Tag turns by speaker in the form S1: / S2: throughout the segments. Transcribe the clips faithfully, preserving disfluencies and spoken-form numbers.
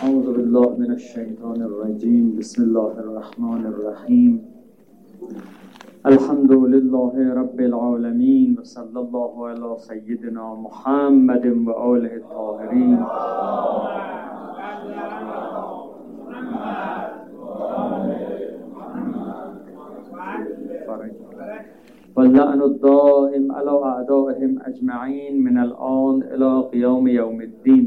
S1: اعوذ بالله من الشیطان الرجیم. بسم الله الرحمن الرحیم. الحمد لله رب العالمین و صلی الله علی سیدنا محمد و آله الطاهرین. واللعن الدائم على اعدائهم اجمعین من الان الى قیام یوم الدین.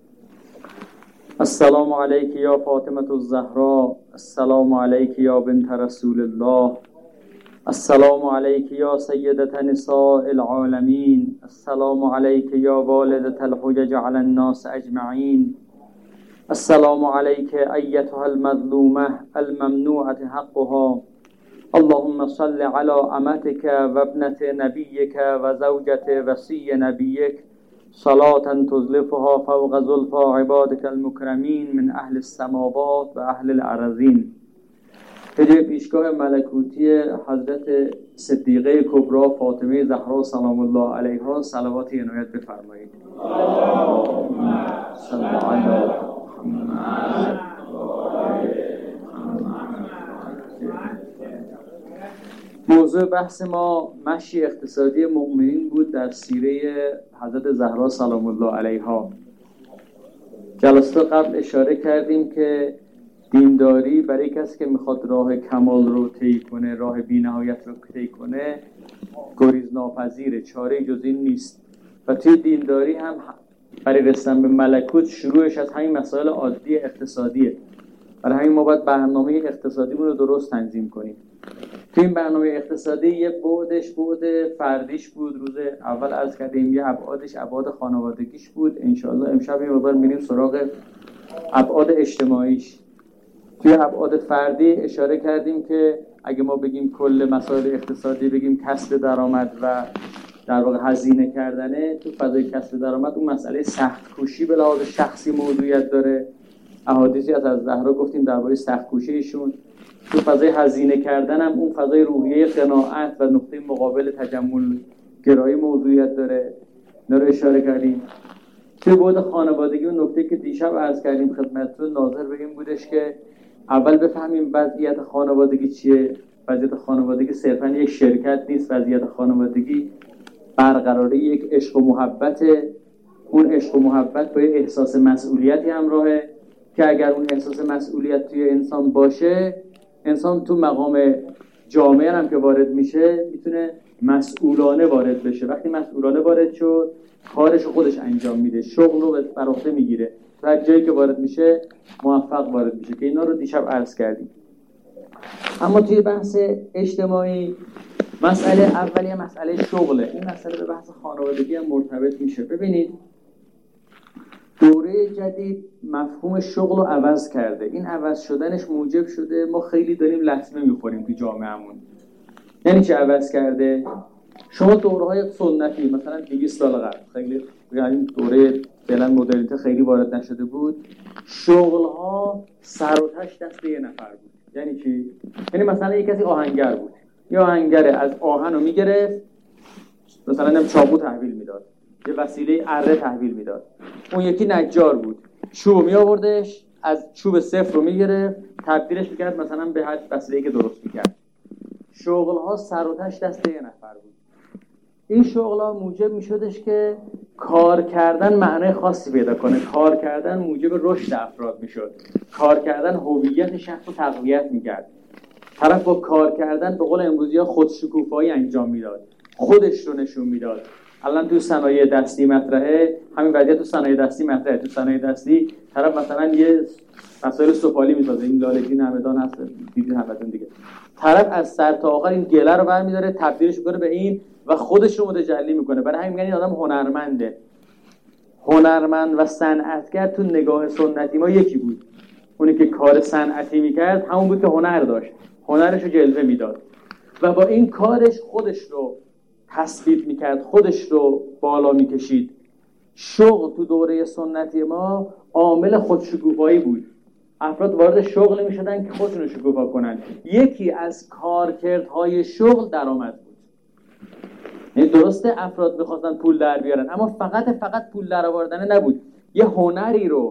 S1: السلام علیک یا فاطمة الزهراء، السلام علیک یا بنت رسول الله، السلام علیک یا سیدة نساء العالمین، السلام علیک یا والدة الحجج علی الناس اجمعین، السلام علیک ایتها المظلومة الممنوعة حقها. اللهم صل على امتك و ابنة نبيك و زوجة وصي نبيك صلاة تزلفها فوق زلفى عبادك المكرمين من اهل السماوات و اهل الارضین. به جای پیشگاه ملکوتی حضرت صدیقه کبری فاطمه زهرا سلام الله علیها صلوات عنایت بفرمایید. اللهم صل علی محمد. موضوع بحث ما مشی اقتصادی مؤمنین بود در سیره حضرت زهرا سلام الله علیها. جلسات قبل اشاره کردیم که دینداری برای کسی که میخواد راه کمال رو طی کنه، راه بی‌نهایت رو طی کنه، گریزناپذیره، چاره جز این نیست. و توی دینداری هم برای رسیدن به ملکوت شروعش از همین مسائل عادی اقتصادیه. برای همین ما باید برنامه اقتصادیمون رو درست تنظیم کنیم. تو این برنامه اقتصادی یه بعدش بعد فردیش بود، روز اول عرض کردیم، یه ابعادش ابعاد خانوادگیش بود. انشاءالله امشب یه مقدار میریم سراغ ابعاد اجتماعیش. توی ابعاد فردی اشاره کردیم که اگه ما بگیم کل مسائل اقتصادی بگیم کسب درآمد و در واقع هزینه کردنه، تو فضای کسب درآمد اون مسئله سخت کوشی به لحاظ شخصی موضوعیت داره. احادیثی از از زهرا گفتیم درباره سخت کوشی ایشون. تو فضای هزینه کردن هم اون فضای روحیه قناعت و نقطه مقابل تجمل گرایی موضوعیت داره. اینا رو اشاره کردیم. توی بعد خانوادگی اون نکته که دیشب عرض کردیم خدمتتون ناظر به این بودش که اول بفهمیم وضعیت خانوادگی چیه. وضعیت خانوادگی صرفاً یک شرکت نیست. وضعیت خانوادگی برقراری یک عشق و محبت. اون عشق و محبت با یک احساس مسئولیتی همراهه که اگر اون احساس مسئولیت توی انسان باشه، انسان تو مقام جامعه هم که وارد میشه میتونه مسئولانه وارد بشه. وقتی مسئولانه وارد شد کارش خودش انجام میده، شغل رو بر عهده میگیره، هر جایی که وارد میشه موفق وارد میشه که اینا رو دیشب عرض کردیم. اما توی بحث اجتماعی مسئله اولیه مسئله شغله. این مسئله به بحث خانوادگی هم مرتبط میشه. ببینید دوره جدید مفهوم شغل رو عوض کرده. این عوض شدنش موجب شده ما خیلی داریم لطمه میخوریم تو جامعهمون. یعنی چه عوض کرده؟ شما دوره‌های سنتی مثلا دویست سال قبل، خیلی یعنی دوره فعلا مدرنیته خیلی وارد نشده بود، شغل‌ها سر و تش دست یه نفر بود. یعنی چی؟ یعنی مثلا یک کسی آهنگر بود. یا آهنگر از آهن رو میگرفت، مثلا نم چاقو تحویل میداد، یه وسیله اره تحویل میداد. اون یکی نجار بود، چوب می آوردش، از چوب صفر رو میگرفت تبدیلش میکرد مثلا به هر وسیله‌ای که درست میکرد. شغل‌ها سر و تش دست یه نفر بود. این شغل‌ها موجب میشدش که کار کردن معنای خاصی پیدا کنه. کار کردن موجب رشد افراد میشد. کار کردن هویت شخص رو تقویت میکرد. طرف با کار کردن به قول امروزی‌ها خودشکوفایی انجام میداد، خودش رو نشون میداد. الان تو صنایع دستی مطرحه، همین وضعیت تو صنایع دستی مطرحه. تو صنایع دستی طرف مثلا یه مسائل سفالی میسازه، این لالگی نمدان هست، دیدین همتون دیگه. طرف از سر تا آخر این گله رو برمی‌داره، تبدیلش می‌کنه به این و خودش رو متجلی می‌کنه. برای همین میگن این آدم هنرمنده. هنرمند و صنعتگر تو نگاه سنتی ما یکی بود. اونی که کار صنعتی می‌کرد همون بود که هنر داشت، هنرش رو جلوه میداد و با این کارش خودش رو تثبیت میکرد، خودش رو بالا میکشید. شغل تو دوره سنتی ما عامل خودشکوفایی بود. افراد وارد شغل میشدن که خودشون رو شکوفا کنن. یکی از کارکردهای شغل درآمد بود. یعنی درسته افراد میخواستن پول در بیارن، اما فقط فقط پول در آوردن نبود. یه هنری رو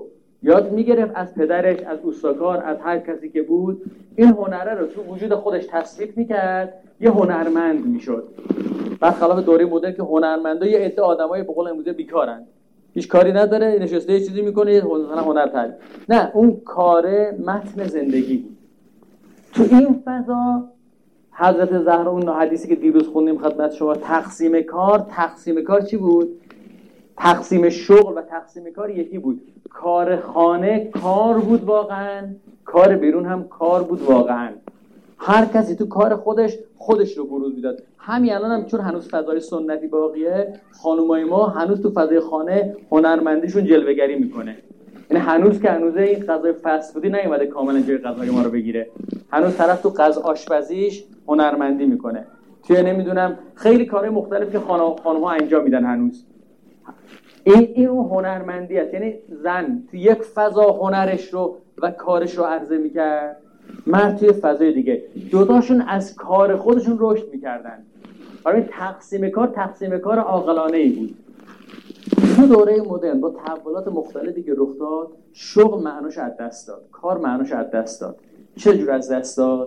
S1: یاد میگرفت از پدرش، از اوستاکار، از هر کسی که بود، این هنره رو تو وجود خودش تصفیق میکرد، یه هنرمند میشد. برخلاف دوره مدرن که هنرمندا یه عده آدمای به قول امروزی بیکارن، هیچ کاری نداره، نشسته یه چیزی میکنه، مثلا هنر تعریف. نه، اون کار متن زندگی بود. تو این فضا حضرت زهرا، اون حدیثی که دیروز خوندیم خدمت شما، تقسیم کار، تقسیم کار چی بود؟ تقسیم شغل و تقسیم کار یکی بود. کار خانه کار بود واقعا، کار بیرون هم کار بود واقعا. هر کسی تو کار خودش خودش رو بروز میداد. همین الان هم چون هنوز فضای سنتی باقیه، خانومای ما هنوز تو فضای خانه هنرمندیشون جلوه‌گری میکنه. یعنی هنوز که هنوز این غذای فست فودی نیومده کاملا جای غذای ما رو بگیره، هنوز طرف تو غذا آشپزیش هنرمندی میکنه، توی نمیدونم خیلی کارهای مختلف که خانم خانم‌ها انجام میدن هنوز. این این اون هنرمندی است. یعنی زن تو یک فضا هنرش رو و کارش رو عرضه میکرد، مرد توی فضای دیگه. دوتاشون از کار خودشون رشد میکردن. برای تقسیم کار تقسیم کار عاقلانه‌ای بود. تو دوره مدرن با تحولات مختلفی که رخ داد، شغل معناش از دست داد، کار معناش از دست داد. چه جور از دست داد؟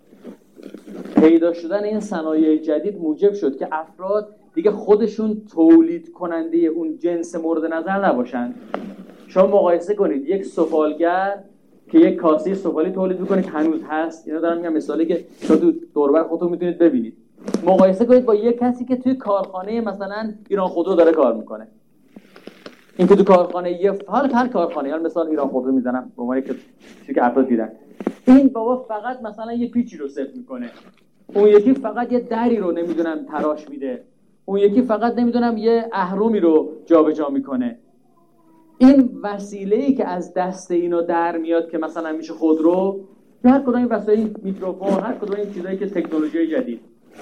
S1: پیدا شدن این صنایع جدید موجب شد که افراد دیگه خودشون تولید کننده اون جنس مورد نظر نباشن. شما مقایسه کنید یک سفالگر که یک کاسه سفالی تولید میکنه که هنوز هست، اینا دارم میگم مثالی که شما تو دور و بر خودتون میتونید ببینید. مقایسه کنید با یک کسی که توی کارخانه مثلا ایران خودرو داره کار میکنه. این که تو کارخانه یه حال هر کارخانه، حالا مثال ایران خودرو میزنم به عنوان که چیزی که افراد دیدن، این بابا فقط مثلا یه پیچی رو صفر میکنه، اون یکی فقط یه دری رو نمیدونم تراش میده، اون یکی فقط نمیدونم یه اهرمی رو جابجا میکنه. این وسیله‌ای که از دست اینا در میاد که مثلا میشه خودرو، یا هر کدوم این وسایل، میکروفون، هر کدوم این چیزایی که تکنولوژی جدید،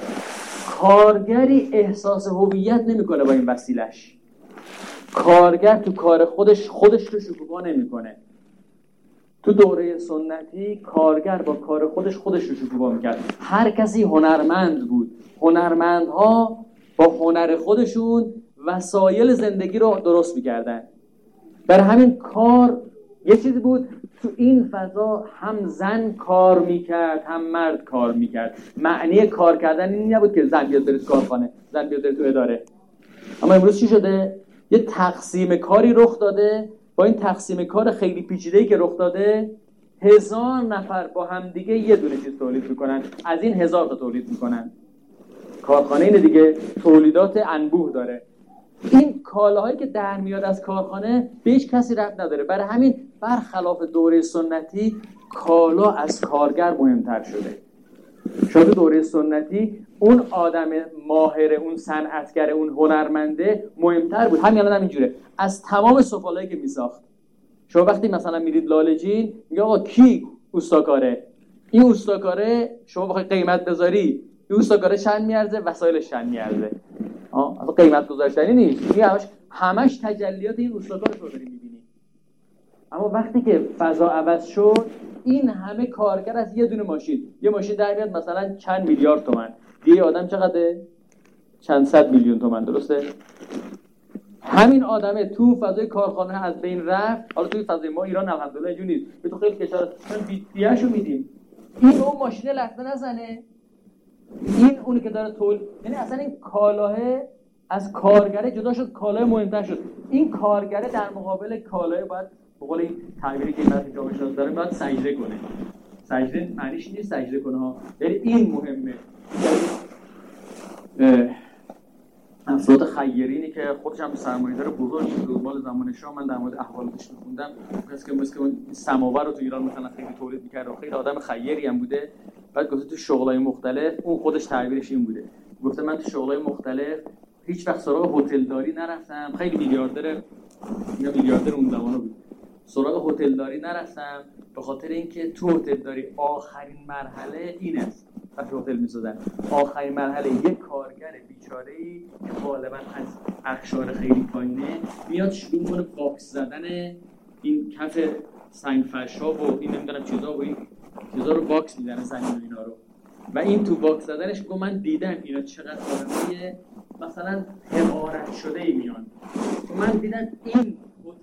S1: کارگری احساس هویت نمیکنه با این وسیله‌اش. کارگر تو کار خودش خودش رو شکوفا نمیکنه. تو دوره سنتی کارگر با کار خودش خودش رو شکوفا میکرد. هر کسی هنرمند بود. هنرمندها با هنر خودشون وسایل زندگی رو درست میکردن. برای همین کار یه چیزی بود. تو این فضا هم زن کار میکرد هم مرد کار میکرد. معنی کار کردن این نبود که زن بیاد بره تو کارخانه، زن بیاد بره تو اداره. اما امروز چی شده؟ یه تقسیم کاری رخ داده. با این تقسیم کار خیلی پیچیده‌ای که رخ داده، هزار نفر با هم دیگه یه دونه چیز تولید میکنن، از این هزار تا تولید میکنن. کارخانه اینه دیگه، تولیدات انبوه داره. این کالاهایی که در میاد از کارخانه به هیچ کسی ربط نداره. برای همین برخلاف دوره سنتی کالا از کارگر مهمتر شده. شاید دوره سنتی اون آدم ماهر، اون صنعتگر، اون هنرمنده مهمتر بود. همین الان هم اینجوره. از تمام سفالایی که میساخت، شما وقتی مثلا میرید لاله‌جین میگه آقا کی اوستاکاره؟ این اوستاکاره شما بخوای قیمت بذاری، این اوستاکاره چند میارزه، وسایلش چند میارزه. ها، اصلا قیمت گذاشتنی نیست. میگه همش همش تجلیات این اوستاکار رو داری میبینی. اما وقتی که فضا عوض شد، این همه کارگر از یه دونه ماشین، یه ماشین در میاد مثلا چند میلیارد تومان، یه آدم چقدره؟ چند صد میلیون تومان، درسته؟ همین آدمه تو فضای کارخانه از بین رفت. حالا توی فضای ما ایران الحمدلله اینجوری نیست، به تو خیلی کشور بی‌تیاشو میدیم، این اون ماشین لخته نزنه، این اونی که داره تول، یعنی اصلا این کالاه از کارگره جدا شد، کالاه مهمتر شد. این کارگره در مقابل کالاه باید به قول این تعبیری که من جامعه شناس داره باید سجده کنه. سجده معنیش نیست سجده کنه ها، یعنی این مهمه. افراد خیرینی که خودش هم سرمایه‌دار بزرگی بود مال زمان شاه، من در مورد احوالش می‌خوندم، کسی که مثل اون سماور رو تو ایران مثلا خیلی تولید می‌کرد و خیلی آدم خیری هم بوده. بعد گفته تو شغلای مختلف، اون خودش تعبیرش این بوده، گفته من تو شغلای مختلف هیچ وقت سراغ هتلداری نرفتم. خیلی میلیاردر، یا میلیاردر اون زمانه بود، سراغ هتلداری نرفتم به خاطر اینکه تو هتلداری آخرین مرحله این است. وقتی هتل می‌سازن آخرین مرحله یک کارگر بیچاره‌ای که غالباً از اقشار خیلی پایینه میاد شروع می‌کنه باکس زدن این کف سنگ‌فرش‌ها و این نمی‌دونم چیزا و این چیزا رو باکس می‌زنه، زمین اینا رو. و این تو باکس زدنش گفت من دیدم اینا چقدر آدمای مثلا حقارت شده‌ای میان. من دیدم این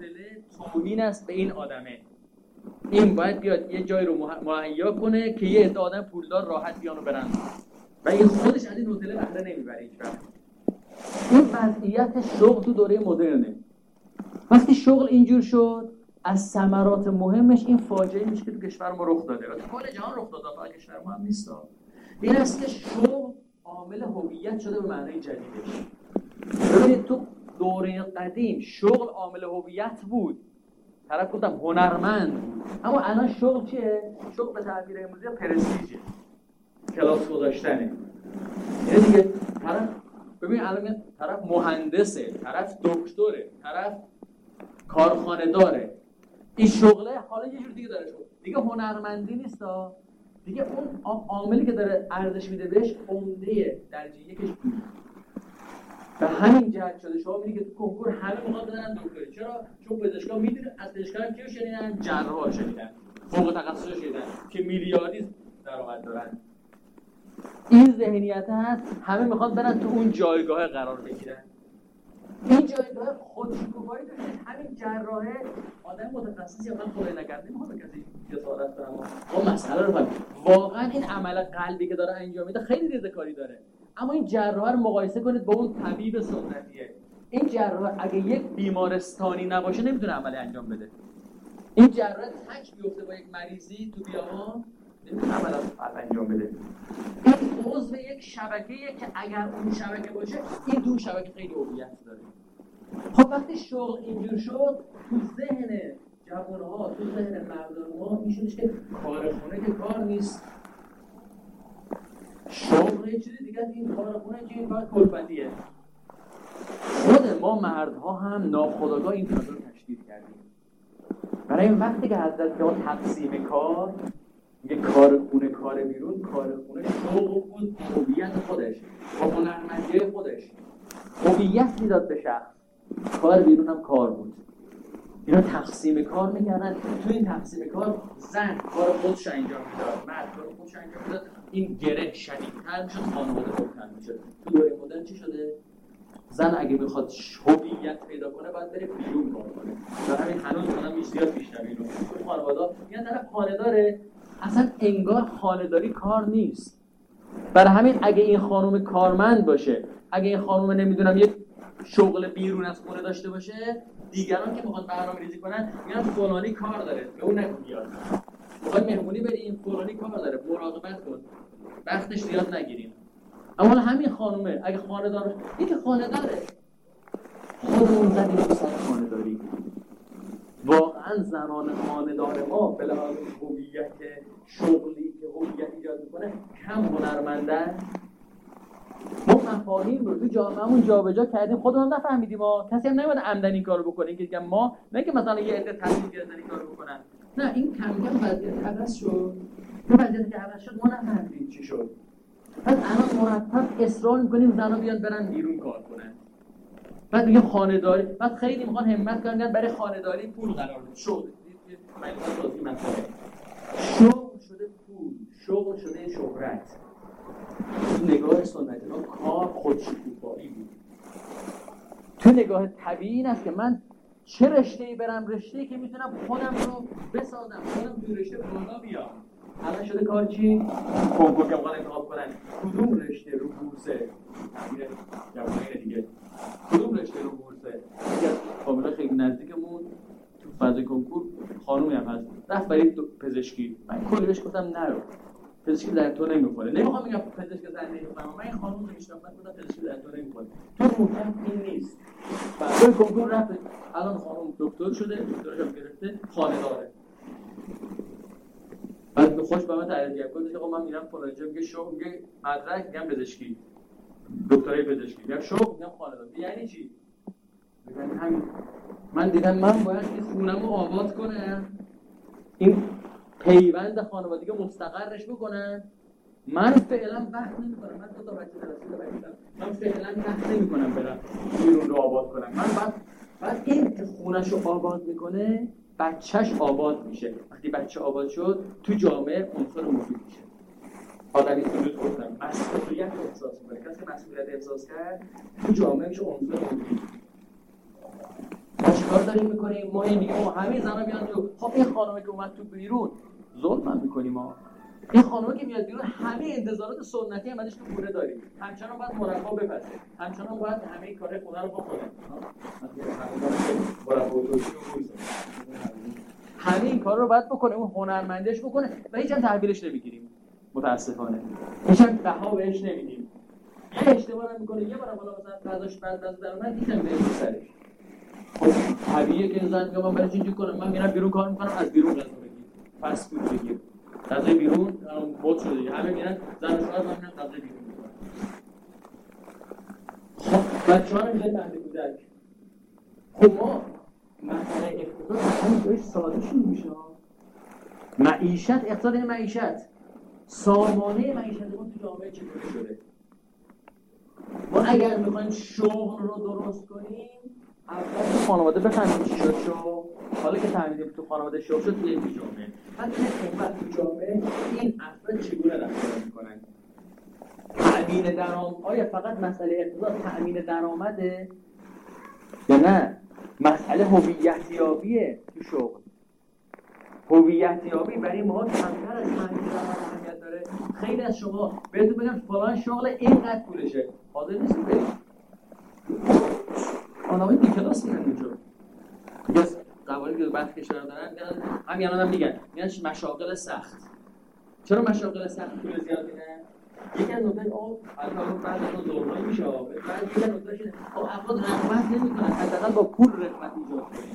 S1: نوتله توهین است به این آدمه. این باید بیاد یه جای رو مهیا کنه که یه عده آدم پولدار راحت بیان و برن و این خودش از این نوتله بهره نمیبره هیچ وقت. این وضعیت شغل تو دوره مدرنه. وقتی شغل اینجور شد، از ثمرات مهمش این فاجعه میشه که تو کشور ما رخ داده و تو کل جهان رخ داده، فقط کشور ما هم نیست. این است که شغل عامل هویت شده به معنای جدیدش. ببینید تو دوره قدیم شغل عامل هویت بود، طرف گفتم هنرمند بود، اما الان شغل چیه؟ شغل به تعبیر امروزی پرستیژه، کلاس گذاشتنه. یعنی دیگه طرف ببین الان طرف مهندسه، طرف دکتره، طرف کارخانه داره، این شغله حالا یه جور دیگه داره شغل. دیگه هنرمندی نیستا، دیگه اون عاملی که داره ارزش میده بهش عمده درجه یکش بود. به همین جهت شده شما میگی که تو کنکور همه موقع بدن دکتری. چرا؟ چون پزشکا میدونه از پزشکا کیو شنیدن؟ جراحا شنیدن، فوق تخصص شنیدن که میلیاردی درآمد دارن. این ذهنیت هست، همه میخوان برن تو اون جایگاه قرار بگیرن. این جایگاه خودشکوفایی داره. همین جراحه آدم متخصصی من خدای نکرده نمیخواد کسی جسارت کنه. ما مسئله رو فهمیم. واقعا این عمل قلبی که داره انجام میده خیلی ریزکاری داره. اما این جراح رو مقایسه کنید با اون طبیب سنتیه. این جراح اگه یک بیمارستانی نباشه نمیتونه عملی انجام بده. این جراح تک بیفته با یک مریضی تو بیابان نمیتونه عمل انجام بده. این عضو یک شبکه‌ایه که اگر اون شبکه باشه این دو شبکه خیلی هویت داره. خب وقتی شغل اینجور شد تو ذهن جوان‌ها، تو ذهن مردم ما این شدش که کارخونه که کار نیست، شغل یه چیزی دیگه، این کارخونه که این کار کلفتیه. خود ما مردها هم ناخودآگاه این فضا رو تشدید کردیم. برای این وقتی که حضرت که تقسیم کار میگه کار خونه کار بیرون، کار خونه شغل بود، هویت خودش با هنرمندی خودش هویت میداد به شخص، کار بیرون هم کار بود. اینا تقسیم کار میکردن. تو این تقسیم کار زن کار خودش انجام میداد، مرد کار خودش انجام میداد. این گره شدیدتر میشد، خانواده خودتر میشد. تو دوره مدرن چی شده؟ زن اگه میخواد هویت پیدا کنه باید بره بیرون کار کنه. در همین هنوز مثلا میشتیات بیشتر بیرون. تو خانواده میگن طرف خانه داره، اصلا انگار خانه‌داری کار نیست. برای همین اگه این خانم کارمند باشه، اگه این خانم نمیدونم یک شغل بیرون از خونه داشته باشه، دیگران که میخوان برنامه‌ریزی کنن میگن فلانی کار داره، به اون نگو بیاد. میخواد مهمونی بریم، فلانی کار داره، مراقبت کن، وقتش زیاد نگیریم. اما همین خانومه اگه خانه داره، این که خانه داره، خودمون زدیم تو سر خانه داری. واقعا زنان خانه‌دار ما به لحاظ هویت شغلی که هویت ایجاد میکنه کم هنرمندن. ما مفاهیم رو تو جامعهمون جابجا کردیم، خودمون نفهمیدیم. ما کسی هم نمیاد عمدن این کارو بکنه که ما نه که مثلا یه عده تصمیم گرفتن این کارو بکنن. نه، این کم کم وضعیت عوض شد. تو وضعیتی که عوض شد ما نفهمیدیم چی شد. پس الان مرتب اصرار می‌کنیم زنا بیان برن بیرون کار کنن. بعد میگم خانه‌داری، بعد خیلی میخوان همت کنن برای خانه‌داری پول قرار بده. شغل من مثلا شغل شده پول، شغل شده شهرت. نگاه سنتی ما کار خودشکوفایی بود. تو نگاه طبیعی این است که من چه رشته‌ای برم، رشته‌ای که میتونم خودم رو بسازم، خودم تو رشته بالا بیام. الان شده کار چی؟ کنکور که میخوان انتخاب کنن کدوم رشته رو بورسه. میره جوابای دیگه کدوم رشته رو بورسه. کاملا خیلی نزدیکمون تو فاز کنکور خانومی هم هست، رفت برای پزشکی. من کلی بهش گفتم نرو، پزشکی در تو نمیخوره. نمیخوام بگم پزشک زن نمیخوام، من این خانم رو میشناسم، گفتم پزشکی در تو نمیخوره. تو روحم این نیست. بعد کنکور رفت، الان خانم دکتر شده، دکترش هم گرفته، خانه داره. بعد خوش به من تعریف کرد، گفت آقا من میرم فلان جا، میگه شغل، میگه مدرک، میگم پزشکی، دکترای پزشکی، میگم شغل، میگم خانه داره. یعنی چی؟ میگم همین. من دیدم من باید این خونمو آباد کنم، این پیوند خانوادگی مستقرش بکنن. من فعلا وقت نمی‌کنم، من دو تا بچه دارم، من فعلا وقت نمی‌کنم برم بیرون رو آباد کنم. من بعد بعد این که خونه‌شو آباد میکنه، بچه‌ش آباد میشه. وقتی بچه آباد شد، تو جامعه عنصر مفید میشه. آدمی سلوک گفتم مسئولیت احساس می‌کنه. کسی که مسئولیت احساس کرد، تو جامعه میشه عنصر مفید. چیکار داریم میکنیم؟ ما این میگیم همه زنا بیان تو. خب این خانومه که اومد تو بیرون ظلم میکنیم ما. این خانومه که میاد بیرون همه انتظارات سنتی هم ازش تو خونه داریم. همچنان باید مربا بپزه. همچنان باید همه کار خونه رو بکنه. همه این کار رو باید بکنه، اون هنرمندش بکنه و هیچ هم تحویلش نمیگیریم. متاسفانه هیچ هم بها بهش نمیدیم. یه اشتباه هم میکنه، یه بارم بالا مثلا غذاش بعد از در من دیدم میره سرش. خب طبیعیه که زن میگه من برای چی اینجوری کنم؟ من میرم بیرون کار میکنم، از بیرون غذا بگیر، فست فود بگیر. غذای بیرون الان بود شده دیگه، همه میرن زن و شوهر من میرن غذای بیرون میکنن. خب بچه‌ها رو میذاریم مهد کودک. خب ما مسئله اقتصاد همین جایش ساده شروع میشه. معیشت، اقتصاد این معیشت، سامانه معیشت ما تو جامعه چطوری شده؟ ما اگر میخوایم شغل رو درست کنیم اول تو خانواده بفهمیم چی شد شغل. حالا که فهمیدیم تو خانواده شغل شد توی جامعه، بعد تو جامعه این افراد چگونه رفتار میکنن؟ تأمین درآمد آیا فقط مسئله اقتصاد تأمین درآمده یا نه مسئله هویت یابیه تو شغل؟ هویت یابی برای ما کمتر از تأمین درآمد اهمیت داره. خیلی از شما بهتون بگم فلان شغل اینقدر پولشه، حاضر نیستید برید. آنها بی کلاس میرن اونجا. بس قواعدی که بعضی کشورها دارن همین الانم میگن میگن مشاغل سخت. چرا مشاغل سخت پول زیاد میدن؟ یکی از نکات اون البته بعد از دورهایی میشه، بعد یکی از نکاتش اینه خب افراد رغبت نمیکنن حداقل با پول رغبت ایجاد کنیم.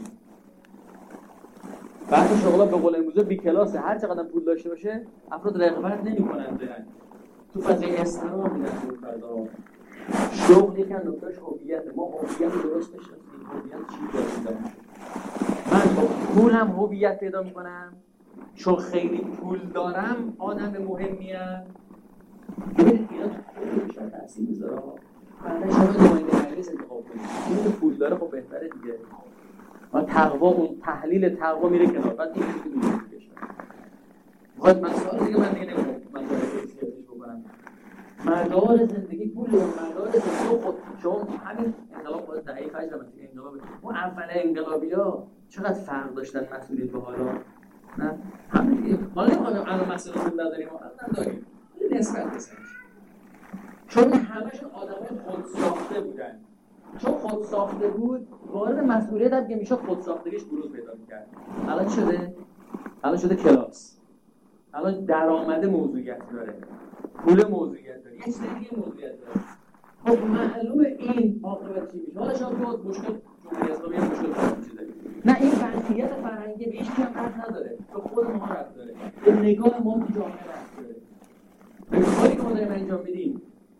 S1: بعضی شغلا به قول امروزه بی کلاسه، هر چقدر پول داشته باشه افراد رغبت نمیکنن برن تو فضای استقرار میدن تو فضا. شغل یکم نکتهش هویت، ما هویت درست بشناسیم. هویت چی داریم؟ من با پولم هویت پیدا میکنم چون خیلی پول دارم آدم مهمیم. ببینید اینا تو بیشتر تأثیر میذاره. بعدش شما نماینده مجلس انتخاب کنید، این که پول داره خب بهتره دیگه. ما تقوا، اون تحلیل تقوا میره کنار، بعد این که میشه بشه. خود مسائل دیگه من دیگه نمیدونم مسائل سیاسیش بکنم. مدار زندگی پول و مدار زندگی خود شما همین انقلاب باید دهه فجر مثلا انقلاب اون اول انقلابی‌ها چقدر فرق داشتن مسئولیت به حالا. نه همین حالا نمی‌خوام الان مسئله رو نداریم، الان داریم. ولی نسبت بسنج. چون همه‌شون آدمای خود ساخته بودن. چون خود ساخته بود وارد مسئولیت هم که میشه خود ساختگیش بروز پیدا می‌کرد. الان شده الان شده کلاس. الان درآمد موضوعیت داره. پول موضوعیت داره. یه چیز دیگه موضوعیت داره. خب معلومه این عاقبت چی میشه؟ حالا شاید تو مشکل جمهوری اسلامی مشکل چیزه. نه این فرضیت فرهنگی به هیچ کم ربط نداره. به خود ما ربط داره. به نگاه ما تو جامعه ربط داره. به کاری که ما داریم انجام میدیم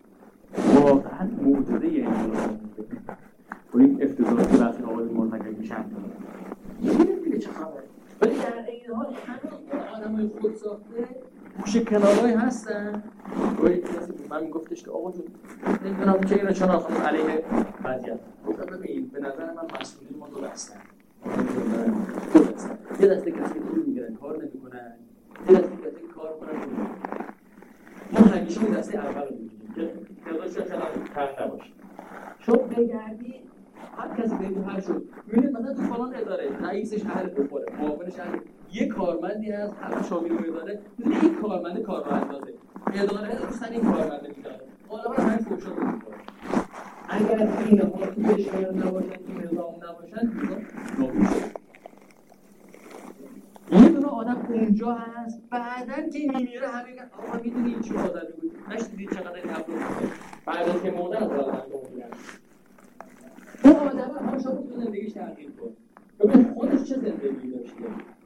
S1: واقعا موجوده یه انقلاب و این افتضاحاتی که برخی آقای مرتکب میشن نمیدونه چه خبره. ولی در این حال همه آدمای خود ساخته گوشه کنارهایی هستن. روی کسی من میگفتش که آقا جون نمیدونم چه اینا چرا خانم علیه وضعیت. گفتم ببین به نظر من مسئولین ما دو دستن. دو دستن. یه دسته کسی که پول میگیرن کار نمیکنن، یه دسته کسی که کار کنن. ما همیشه این دسته اول رو میگیم که تعدادش خیلی کم نباشه. چون بگردی هر کسی بگیم هر شد میبینید مثلا تو فلان اداره رئیسش اهل بخوره، معاونش اهل، یه کارمندی هست همه شامل رو اداره میدونه این کارمند کار رو اندازه اداره دوستن این کارمنده میداره غالبا همین فوشا رو میکنه. اگر این ها تو کشور نباشن تو نظام نباشن نابود یه دونه آدم اونجا هست بعدن که میمیره همه میگن آقا میدونی این چه آدمی بود نشدیدی چقدر این افراد بود بعد از که مردن از آدم میگن اون آدم هم شما تو زندگیش تغییر کن ببین خودش چه زندگی داشته.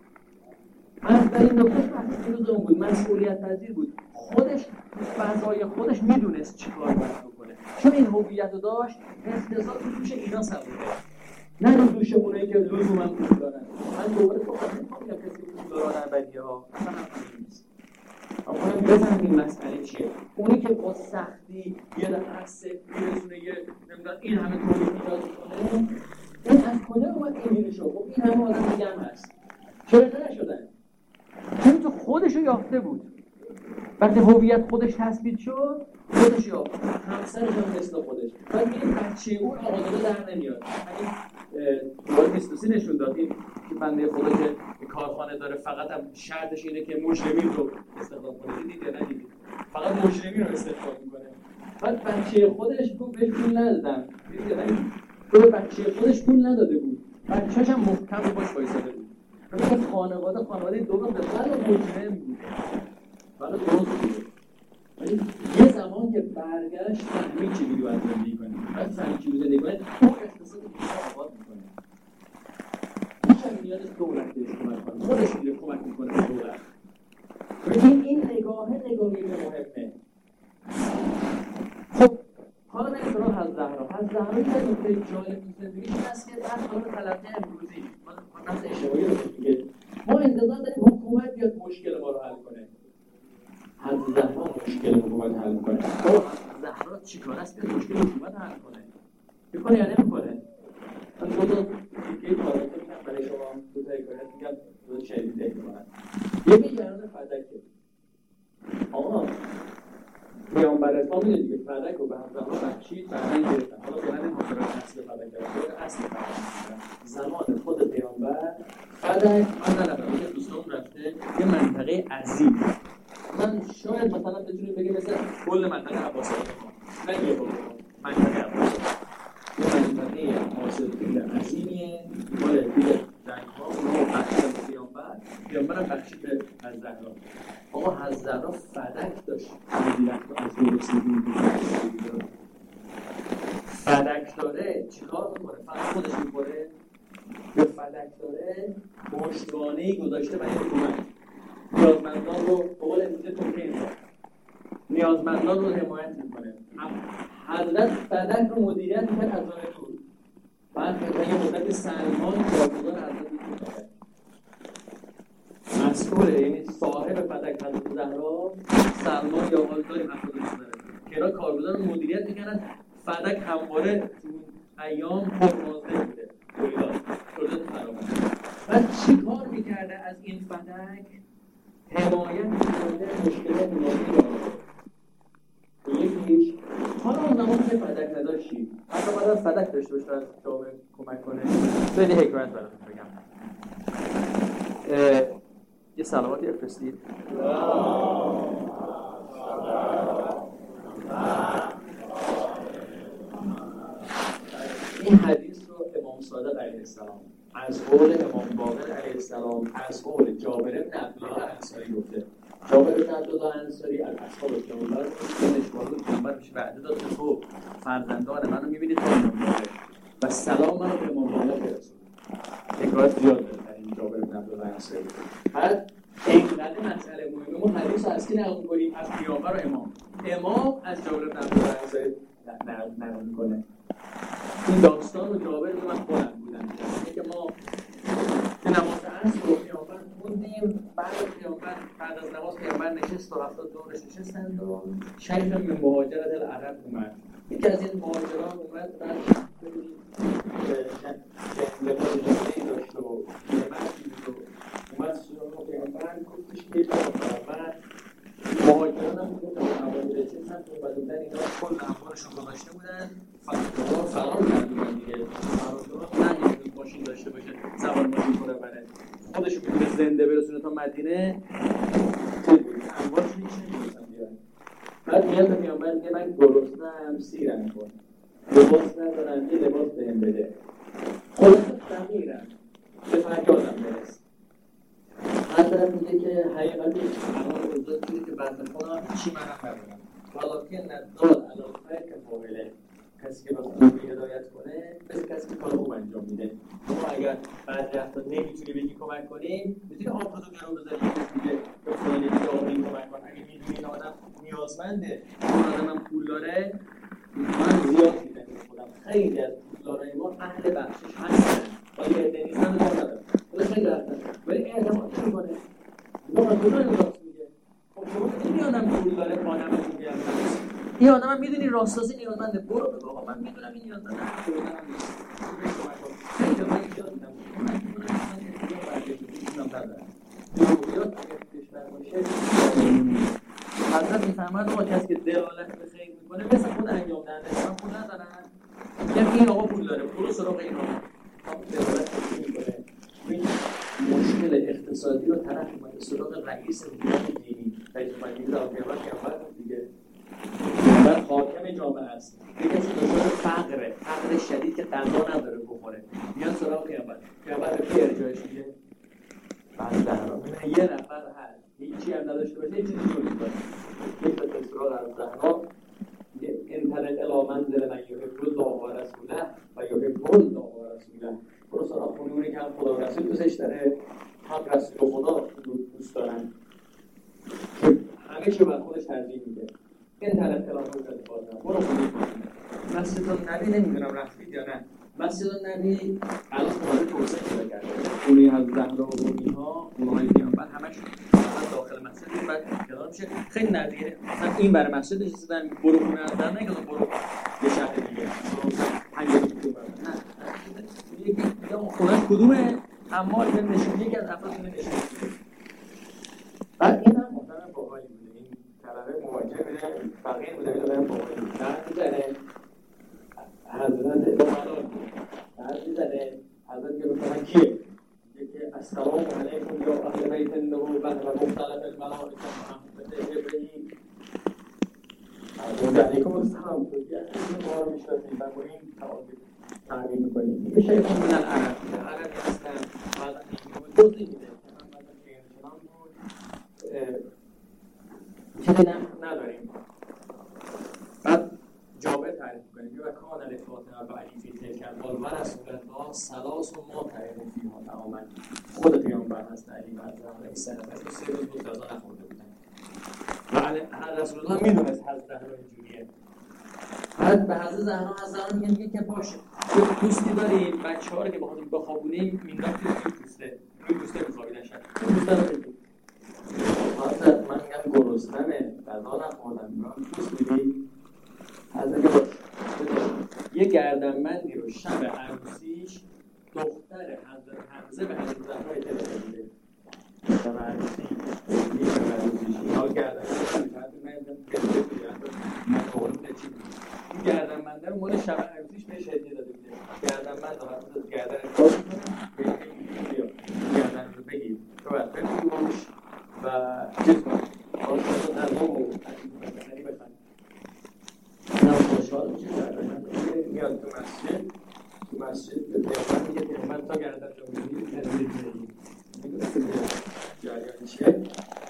S1: اولین نکته بحث روز اون بود مسئولیت پذیر بود. خودش فضای خودش میدونست چی کار باید بکنه چون این هویت رو داشت. اقتصاد تو دوش اینا سبوده نه رو دوش اونایی که لزوما پول دارن. من دوباره فقط نمیخوام بگم کسی که پول دارن بدیه ها اصلا همین نیست. اما بفهمیم مسئله چیه. اونی که با سختی یه دفعه از صفر میرسونه یه نمیدونم این همه تولید ایجاد کنه این از کجا اومد اینجوری شد؟ خب این همه آدم دیگه هم هست. چرا نشدن؟ چون تو خودش رو یافته بود. وقتی هویت خودش تثبیت شد خودش یافت. همسرش هم مثل خودش. بعد میگه بچه اون آقا در نمیاد. همین دوباره بیست و سه نشون دادیم که بنده خدا که کارخانه داره فقط هم شرطش اینه که مجرمین رو استخدام کنه. دیدید یا ندیدید؟ فقط مجرمین رو استخدام میکنه. بعد بچه خودش بود بهش پول ندادن. دیدید یا ندیدید؟ تو بچه خودش پول نداده بود. بچه‌ش هم محکم باش وایساده بود. مثلا خانواده خانواده درست ولی مجرم بود. ولی درست بود. ولی یه زمان که برگشت فهمید چی دیگه باید زندگی کنه. بعد فهمید چی زندگی کنه، اون اقتصاد بیشتر آباد میکنه. هیچ نیاز دولت بهش کمک کنه. خودش میره کمک میکنه به دولت. ببین این نگاه نگاهی مهمه. خب حالا بریم سراغ حضرت زهرا. حضرت زهرا یه نکته جالب تو زندگیش این است که بعد حالا به تلقی امروزی من بحث اشتباهی رو میگم. ما انتظار داریم حکومت بیاد مشکل ما رو حل کنه. حضرت زهرا مشکل حکومت حل کنه. خب حضرت زهرا چیکار است که مشکل حکومت حل کنه؟ میکنه یا نمیکنه؟ من دو تا دیگه کارا میگم برای شما دو تا حکایت میگم دو تا شدید احتمالاً. یکی جریان فدکه. آقا پیامبر اسلام میگه دیگه فدک رو به حضرت بخشید بعدن گرفتن. حالا بلند ماجرای اصل فدک رو اصل فدک زمان خود پیامبر فدک من ندارم که دوستان رفته یه منطقه عظیم. من شاید مثلا بتونیم بگیم مثلا کل منطقه عباسیه نه یه بار منطقه عباسیه یه منطقه حاصلخیز عظیمیه مال دیگه جنگ‌ها اونها بخشید پیامبر پیامبر هم بخشید به حضرت زهرا. آقا حضرت زهرا فدک داشت مدیریت رو از دور رسیدی فدک داره چیکار میکنه؟ فقط خودش میکنه یا فدک داره پشتوانه‌ای گذاشته برای حکومت نیازمندان رو به قول امروزه توکین داره نیازمندان رو حمایت میکنه. حضرت فدک رو مدیریت میکنه از آن طول بعد یه مدت سلمان کارگزار حضرت میکنه مسئوله یعنی صاحب فدک حضرت زهرا سلمان یا حالداری مسئول داره که اینا کارگزار رو مدیریت میکنن. فدک همواره ایام پرمازده بوده تولیدات تولیدات فراموش. بعد چی کار میکرده از این فدک؟ حمایت میکنه مشکلات مالی داره. یکیش حالا اون زمان که فدک نداشتی حتی باید از فدک داشته باشه از جامعه کمک کنه. خیلی حکمت براتون بگم. یه سلاماتی بفرستید. این حدیث رو امام صادق علیه السلام از قول امام باقر علیه السلام از قول جابر بن عبدالله انصاری گفته. جابر بن عبدالله انصاری از اصحاب پیامبر خودش وارد پیامبر میشه وعده داد که تو فرزندان منو میبینید تا امام باقر و سلام منو به امام باقر برسون. حکایت زیاد داره در این جابر بن عبدالله انصاری. بعد اینقدر مسئله مهمه ما حدیث رو از کی نقل می‌کنیم؟ از پیامبر و امام. امام از جابر بن عبدالله انصاری نقل می‌کنه. این داستان رو جابر رو من خودم بودم که ما که نماز عصر رو پیامبر خوندیم بعد پیامبر بعد از نماز پیامبر نشست و هفتاد دورش نشستند و شیخ من مهاجرت العرب اومد. یکی از این مهاجران اومد بعد ببینید لباس جامعه‌ای داشت و نمازی بود و اومد سراغ پیامبر گفتش که پیامبر مهاجران هم بود که اوایل رسیدن و بعد بودن اینا کل اموالشون گذاشته بودن فرار فرار کردن دیگه فرار نه اینکه ماشین داشته باشه سوار ماشین کنه بره خودشون میتونه زنده برسونه تا مدینه اموالش هیچ نمی‌رسن بیارن. بعد میاد به پیامبر میگه من گرسنه‌ام سیرم کن لباس ندارم یه لباس بهم بده خلاصه فقیرم به فریادم برس. حضرت میگه که حقیقتش امان روزات توی که بعد خودم چی منم ندارم ولیکن ندار علاقه که فاقله کسی که مثلا به هدایت کنه مثل کسی که کار خوب انجام میده. شما اگر بعد رفتا نمیتونی بگی کمک کنیم میتونی آب رو گرو بذاری دیگه به فلانی دیگه آبی کمک کن. اگه میدونی این آدم نیازمنده اون آدم هم پول داره من زیاد میدم خودم خیلی از پولدارای ما اهل بخشش هستن ولی اعده نیستن رو ندارم ولی خیلی هستن ولی اعتماد نمی‌کنه. ما کجا راست میگه؟ خب شما این آدم پول داره خانم خوبی هم هست این آدم هم میدونی راستاسی نیازمنده برو بگو آقا من میدونم این نیازمنده خودم هم خیلی من یاد میدم من میدونم من احتیاج برگشت میدونم ندارم یاد کشور باشه حضرت میفهمد آقا کسی که دلالت به خیر میکنه مثل خود انجام دهنده من پول ندارم میگم این آقا پول داره برو سراغ این آقا اقتصادی رو طرف اومده سراغ رئیس حکومت دینی، رئیس حکومت دینی در پیامبر پیامبر دیگه پیامبر حاکم جامعه است، یکی از دچار فقره، فقر شدید که غذا نداره بخوره، میاد سراغ پیامبر، پیامبر به کی ارجاعش میده؟ بعد زهرا یه نفر هست هیچی هم نداشته باشه، هیچی دیگه نمی‌کنه، یک تا اسرار از زهرا انطلق الی منزل من یحب الله و رسوله و یحب الله و رسوله. برو سراغ خونه‌ای که هم خدا و رسول دوستش داره، هم رسول و خدا دوست دارن که همه چی بر خودش ترجیح میده. انطلق الی منزل فاطمه، برو خونه مسجد النبی. نمیدونم رفتید یا نه، مسجد النبی الان وارد توسعه شده کرده، خونه از زهرا و رومی‌ها، خونه‌های پیامبر همش داخل مسجد بعد کنار میشه، خیلی نزدیکه. مثلا این برای مسجد نشستن، برو خونه از در نگه برو یه شهر دیگه پنجاه کیلومتر نه یکی یا خونه کدومه، اما این نشون یکی از افراد این نشون میده. بعد این هم محترم باقایی بوده، این طلبه مواجه بوده فقیر بوده بوده باقایی بوده در میزنه حضرت بامدار در میزنه حضرت که بکنن کیه که السلام علیکم یا اهل بیت النبوة و مختلف الملائکه محمد ابراهیم علیکم السلام تو یه بار میشناسید و با این تعبیر میکنید یه شیخ من العرب العرب هستن بعد این توضیح میده من بعد از این بود چیزی نداریم. بعد جابر تعریف کنیم و کان علی فاطمه و علی فی تلک الحال و رسول الله ثلاث و ما تعریف فیها تماما. خود پیامبر هست علی و حضرت علی سلام و سه روز بود غذا نخورده بودن و علی رسول الله میدونست حضرت زهرا اینجوریه. بعد به حضرت زهرا از زهرا میگه میگه که باشه یه پوستی داریم بچه‌ها رو که بخوام بخوابونیم مینداختیم توی پوسته روی پوسته میخوابیدن شب پوسته رو بگو حضرت من میگم گرسنمه غذا نخوردم میگم پوست میدی حضرت باشه یه گردنبندی رو شب عروسیش دختر حضرت حمزه به حضرت زهرا اطلاع میده. شب عروسی یه شب عروسیش اینا گردنبند من قولونه چی بود این گردنبنده رو مال شب عروسیش بهش هدیه داده بوده. گردنبند رو حضرت گردن باز میکنه بیا گردن رو بگیر تو باید بگیروش و چیز کن باز رو در نام رو بخنی بخنی نه خوشحال میشه گردنبند میاد تو مسجد تو مسجد به پیامبر میگه پیامبر تا گردن رو میگیری تنظیر میگیری میدونسته به جریان چیه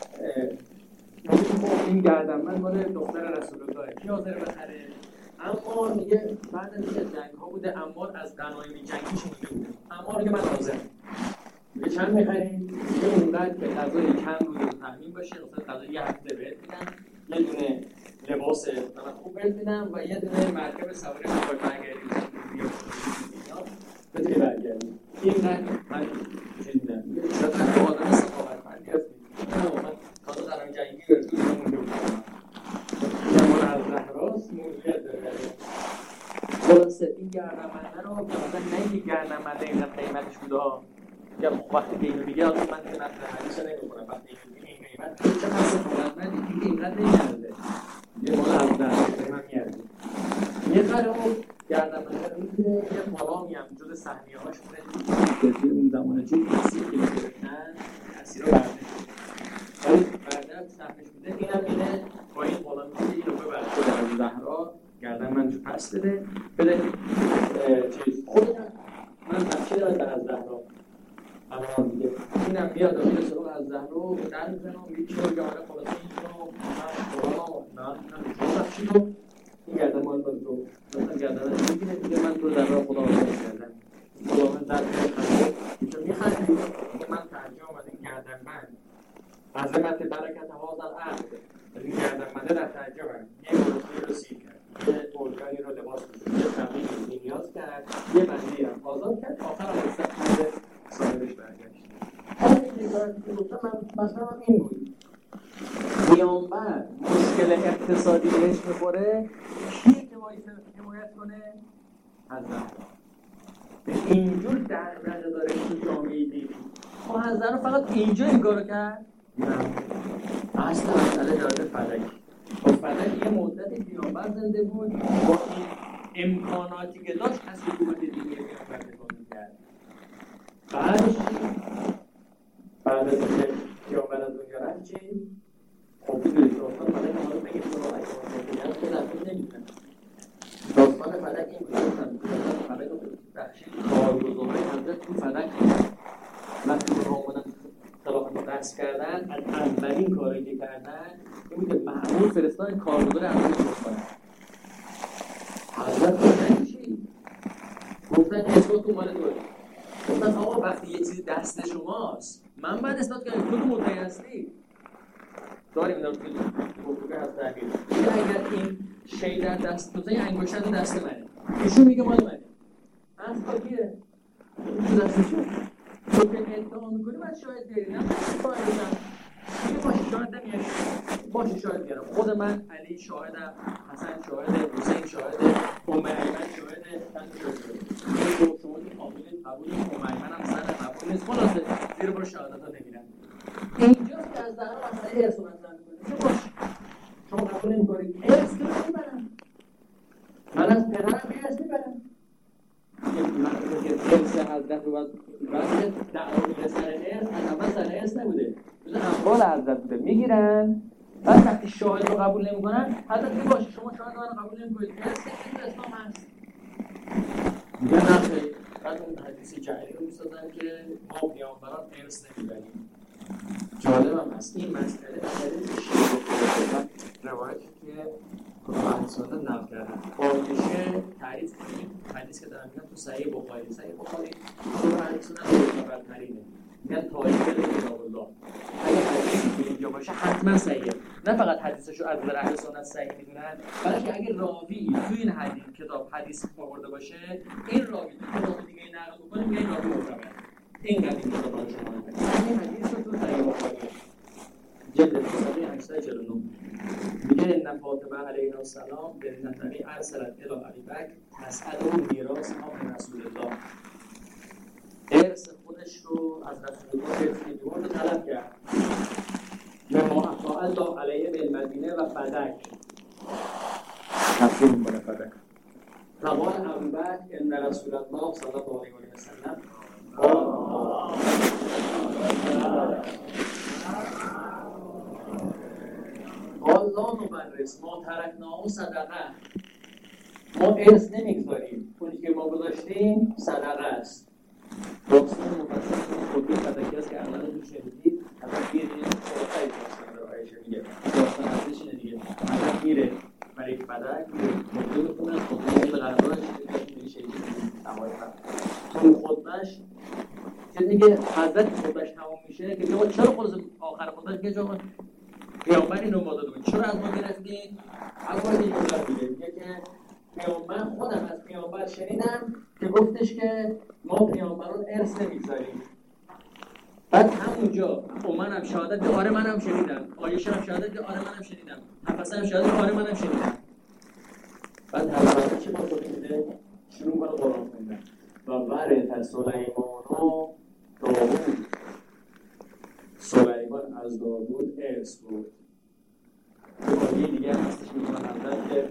S1: این گردنبند مال دختر رسول الله کی حاضر بخره؟ اما میگه بعد از اینکه جنگ ها بوده عمار از غنایم جنگیش مونده بوده. عمار میگه من حاضر. میگه چند میخرید؟ میگه اونقدر که غذای کم روز رو تامین باشه، مثلا غذای یه هفته بهت میدن، یه دونه لباس مثلا خوب بهت میدن و یه دونه مرکب سواری میخوای برگردی بتونی برگردی. اینقدر من چیز میدم. میگه چقدر آدم سخاوتمندی هستی. من تازه غنایم جنگی رو تو اینا مونده بودم. جمال از زهراست موجود داره. خلاصه این گردنبنده رو مثلا نه این گردنبنده اینقدر قیمتش بوده ها یا وقتی که اینو میگه آدم من که مثلا حدیث نمیکنم وقتی اینو میگه این قیمت چه مثل قیمت دیگه اینقدر نمیارده یه مال از زهرا من میارده یه خره و گردنبنده رو که یه مالامی هم جز سهمیه هاش بوده که اون زمان جز اسیر که میگرفتن اسیر رو برده ولی برده سهمش بوده اینم اینه با این مالامی که اینو ببرده از زهرا گردن من پس بده بده چیز خودم من بچه دارم به از زهرا الان دیگه اینم بیاد و میره سراغ از زهرا در میزنم میگه چرا گاره خلاصه این رو من قرآن نه نه چی رو این گردن مال باز رو مثلا گردن من میگیره میگه من تو زهرا خدا آزاد کردم خدا من زهرا خنده میگه میخندی من ترجمه از این گردن من عظمت برکت حاضر عهد این گردن منده در ترجمه یه موضوعی رو سیر کرد یه ارگانی رو لباس بزن یه تقییم رو نیاز کرد یه بندی رو آزاد کرد آخر هم استفاده صاحبش برگشت حالا این نگاهی که گفتم من مثلا هم این بود پیامبر مشکل اقتصادی بهش میخوره کیه که باید حمایت کنه؟ حضرت به اینجور در رده داره تو جامعه دیدی خب حضرت فقط اینجا این کارو کرد؟ نه اصلا مسئله داره فلک با فلک یه مدت پیامبر زنده بود با این امکاناتی که داشت از حکومت دیگه پیامبر دفاع می‌کرد بعدش بعد
S2: بعد از اینکه پیامبر از دنیا رفت چی؟ خب میدونید داستان فلک حالا بگید تو اگه واقعیت که در این نمیدونم داستان فلک این بود که فلک بخشی کارگزاره حضرت تو فلک وقتی به آمدن خلافت رو دست کردن از اولین کاری که کردن این بود که مأمور فرستادن کارگزار حضرت رو کنن حضرت گفتن چی؟ گفتن اثبات تو مال دوری گفتن آقا وقتی یه چیزی دست شماست من باید اثبات کنم تو مدعی هستی داریم در گفتگو هست درگیر اگر این شی در دست تو این انگشتر دست منه ایشون میگه مال منه اصلا کیه؟ تو دستشون تو که ادعا میکنی باید شاید بیاری نه باید بودم میگه باشه شاید نمیاری باشه شاید بیارم خود من علی شاهدم حسن شاهده حسین شاهده ام ایمن شاهده من شاهده شما که قابل قبول ام ایمن هم سن قبول نیست خلاصه زیر برو شهادت ها نگیرم اینجاست که از زهرا مسئله ارث رو مطرح میکنه چه باشه شما قبول نمیکنید ارث که من میبرم من از پدرم ارث میبرم که ارث حضرت رو وقتی دعوا میره سر ارث از اول سر ارث نبوده جز اموال حضرت بوده میگیرن بعد وقتی شاهد رو قبول نمیکنن حضرت میگه باشه شما شاهد رو قبول نمیکنید ارث که تو اسلام هست میگه نه خیلی بعد اون حدیثی جعلی رو میسازن که ما پیامبران ارث نمیبریم جالب هم هست این مسئله دلیل شیعه روایتی که کتب سنت نقل کردن آیشه تعریف کنیم حدیث که دارم میگم تو صحیح بخاری صحیح بخاری تو حدیث سنت معتبرترینه میگن تاریخ کتاب الله اگه حدیثی که اینجا باشه حتما صحیحه نه فقط حدیثشو از نظر اهل سنت صحیح میدونن بلکه اگه راوی تو این حدیث کتاب حدیث آورده باشه این راوی تو کتاب دیگه نقل بکنه میگه این راوی معتبره این قدیم کتاب رو شما میگه این حدیث رو تو صحیح بخاری جلد صفحه هشتصد و چهل و نه میگه ان فاطمه علیه السلام به نبی ارسلت الی ابی بکر تسأله میراث ما رسول الله ارث خودش رو از رسول الله به دیوار طلب کرد ما اطاع الله علیه بالمدینه و فدک تفسیر میکنه فدک فقال ابو بکر ان رسول الله صلی الله علیه و سلم قال لا نبرس ما ترکناه صدقه ما ارث نمیگذاریم اونی که ما گذاشتیم صدقه است داستان مفصل خودی فدکی است که اول رو شنیدید اصلا بیرید خیلی داستان رو آیشه میگه داستان ازش اینه دیگه اصلا میره برای فدک خودی بکنه خودی به قرارش میگه شنیدید نمای فرد تو خودش که دیگه حضرت خودش تمام میشه که میگه چرا خلاص آخر خودش که جا پیامبر اینو ما داده بود چرا از ما گرفتید؟ اول این مدار میگه میگه که پیامبر خودم از پیامبر شنیدم که گفتش که ما پیامبران ارث نمیگذاریم بعد همونجا منم شهادت که آره منم شنیدم عایشه هم شهادت که آره منم شنیدم حفصه هم شهادت که آره منم شنیدم بعد حضرت چه باید میده؟ شروع کنه قرآن خوندن و ورث سلیمان و داوود سلیمان از داوود ارث بود یه دیگه هستش میگم حضرت که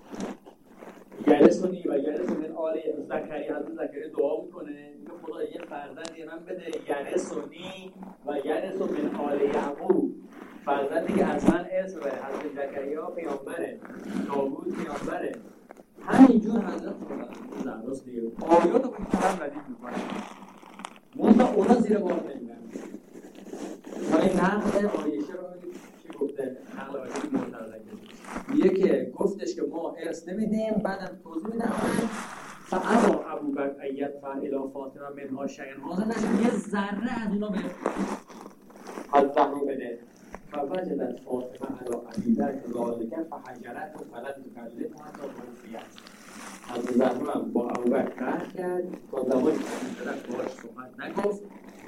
S2: یرثنی و یرث من آل زکریا حضرت زکریا دعا میکنه میگه خدا یه فرزندی من بده یرثنی و یرث من آل یعقوب فرزندی که از من ارث ببره حضرت زکریا پیامبره داوود پیامبره همینجور حضرت خدا زراست دیگه آیات رو که هم ردیف میکنه منطقه اونا زیر بار نمیدن حالا این نقل آیشه رو چی گفته؟ نقل آیشه که مرتضی میگه که گفتش که ما ارث نمیدیم بعدم توضیح میدم فعلا ابو بکر ایت فاعل فاطمه منها شیئا حاضر نشد یه ذره از اونا به حضرت رو بده فوجدت فاطمه علی ابی بکر ذالک فحجرت و فلم تکلمها حتی توفیت حضرت زهرا با ابو بکر قهر کرد تا زمانی که پدرش باهاش صحبت نگفت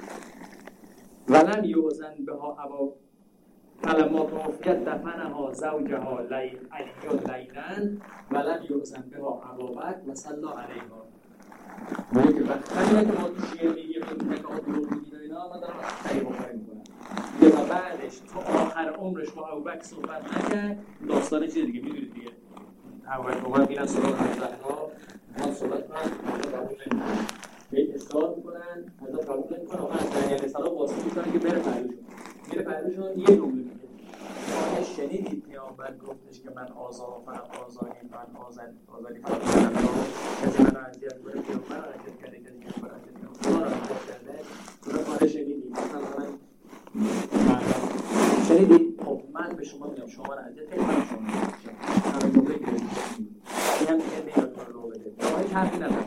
S2: ولم یؤذن بها ابا فلما توفیت دفنها زوجها علی لیلا ولم یؤذن بها ابا بکر و صلی علیها میگه که وقتی که ما تو شیعه میگیم که نکاح دروغ میگیم اینا من دارم صحیح بخاری میکنم دیگه و بعدش تو آخر عمرش با ابو بکر صحبت نکرد داستان چیز دیگه میدونید دیگه ابو بکر اومد میرن سراغ زهرا ما صحبت کنن قبول نمیکنن به اصرار میکنن حضرت قبول میکنه آقا از دنیل سلام واسه میکنه که بره پهلوشون میره پهلوشون یه جمله میگه آیا شنیدید پیامبر گفتش که من آزار کنم آزاری من آزاد آزادی کنم کسی من اذیت کنه پیامبر رو اذیت کرده کسی که من اذیت کنه خدا رو اذیت کرده خدا کار شنیدید مثلا من شنیدید خب من به شما میگم شما رو اذیت کنم من شما همه جمله گرفتید این هم دیگه نیاد رو بده آقای حرفی نداره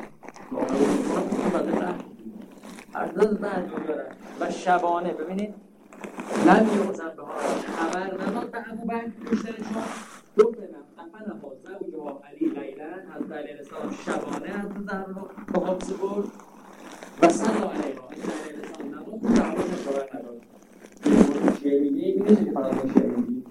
S2: ارزاد بعد می‌دارن و شبانه ببینید لم یعزم به ها خبر نداد به ابو بکر کشتنشون گفتنم قفن ها زوجها علی لیلن حضرت علیه السلام شبانه حضرت زهرا به حبس برد و صلی علیها حضرت علیه السلام نماز دعواشون خبر نداد شیعیدی میدونی که فرازان شیعیدی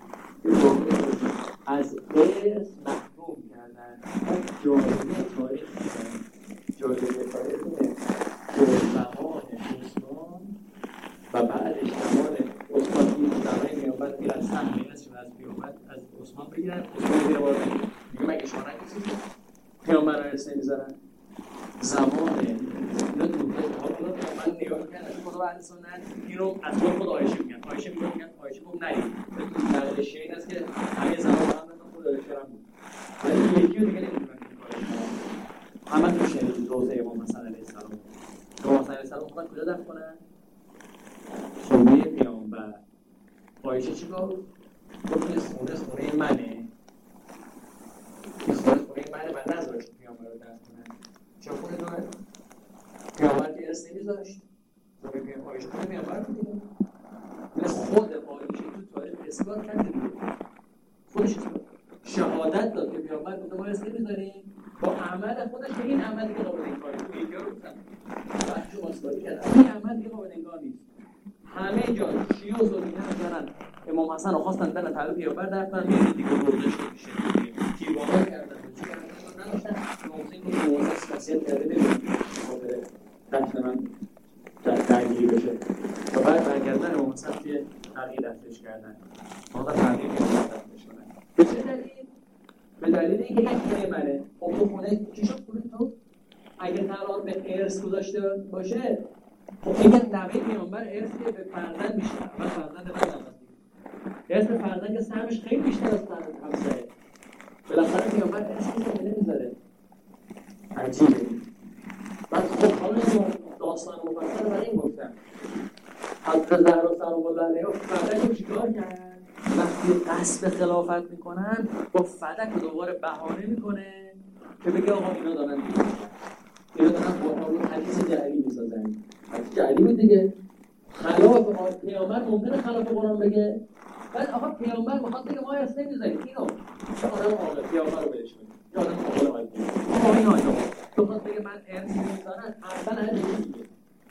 S2: از قرص محروم کردن جالبه تاریخ میزن جالبه تاریخ میزن زمان عثمان و بعدش زمان عثمان این زمان پیامبر میرن سهم میرسون از پیامبر از عثمان بگیرن عثمان میره وارد میگه مگه شما نکسی پیامبر رو ارث نمیذارن زمان اینا دوباره حالا من نگاه کردم خدا بعد سنت اینو از خود عایشه میگن عایشه میگن میگن عایشه گفت نرید نقل شیعه این است که همه زمان هم بزن خود عایشه هم بود ولی یکی رو دیگه نمیدونن همه تو شنید روزه امام حسن علیه السلام امام حسن علیه السلام خواهد کجا دفن کنن؟ خونه پیامبر عایشه چی گفت؟ گفت این خونه خونه منه این خونه خونه منه و نذاشت پیامبر رو دفن کنن چه خونه داره؟ پیامبر که ارث نمیذاشت عایشه خونه پیامبر رو دیگه خود عایشه تو تاریخ اثبات کرده دیگه خودش شهادت داد که پیامبر گفته ما ارث نمیذاریم با عمل خودش که این عملی که قابل انکار نیست یکی رو گفتم وقتی شما اثباتی کردن این عملی که قابل انکار نیست همه جا شیعه و سنی هم میگن امام حسن رو خواستن برن تعلق پیامبر دفن میگن دیگه برده شد میشه تیربارا کردن چی کردن نداشتن امام حسین که موضوع وصیت کرده ببینید خاطر دفن من درگیری بشه و بعد برگردن امام حسن توی تغییر دستش کردن موقع تغییر پیامبر دستش کنن به چه دلیل؟ به دلیل اینکه یک خونه منه خب تو خونه چی شد خونه تو؟ اگه قرار به ارث گذاشته باشه خب اگه نوه پیامبر ارث که به فرزند بیشتر و فرزند من نمازی ارث به فرزند که سهمش خیلی بیشتر از فرزند همسره بالاخره پیامبر ارث که نمیذاره عجیبه بعد خب حالا داستان مفصل برای این گفتم حضرت زهرا سلام الله علیها فرزند رو چیکار کرد؟ وقتی قصد خلافت میکنن با فدک رو دوباره بهانه میکنه که بگه آقا اینا دارن میکنن اینا دارن با حدیث جعلی میسازن حدیث جعلی بود دیگه خلاف پیامبر ممکنه خلاف قرآن بگه بعد آقا پیامبر میخواد بگه ما ارث نمیذاریم اینو آدم عاقل پیامبر رو بهش کنیم یا آدم عاقل عاقل آقا اینا اینا تو خواست بگه من ارث نمیذارم اصلا هر دیگه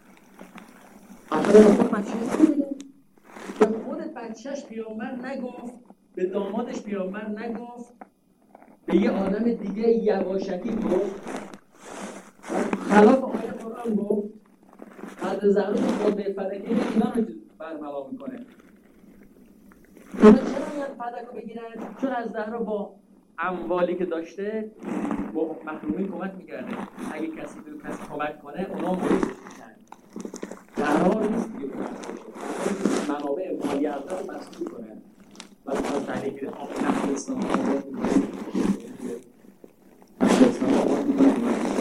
S2: اصلا خود بچه‌ش دیگه به خود بچه‌ش پیامبر نگفت به دامادش پیامبر نگفت به یه آدم دیگه یواشکی گفت خلاف آیه قرآن گفت حضرت زهرا خود به فدکه اینا رو برملا میکنه اونا چرا میان فدک رو بگیرن؟ چون از زهرا با اموالی که داشته با محرومین کمک میکرده اگه کسی به کسی کمک کنه اونا موریدش میشن زهرا نیست دیگه منابع مالی حضرت رو مسئول کنه و از تحلیل گیره آقای نحل اسلام آباد میکنه نحل اسلام آباد میکنه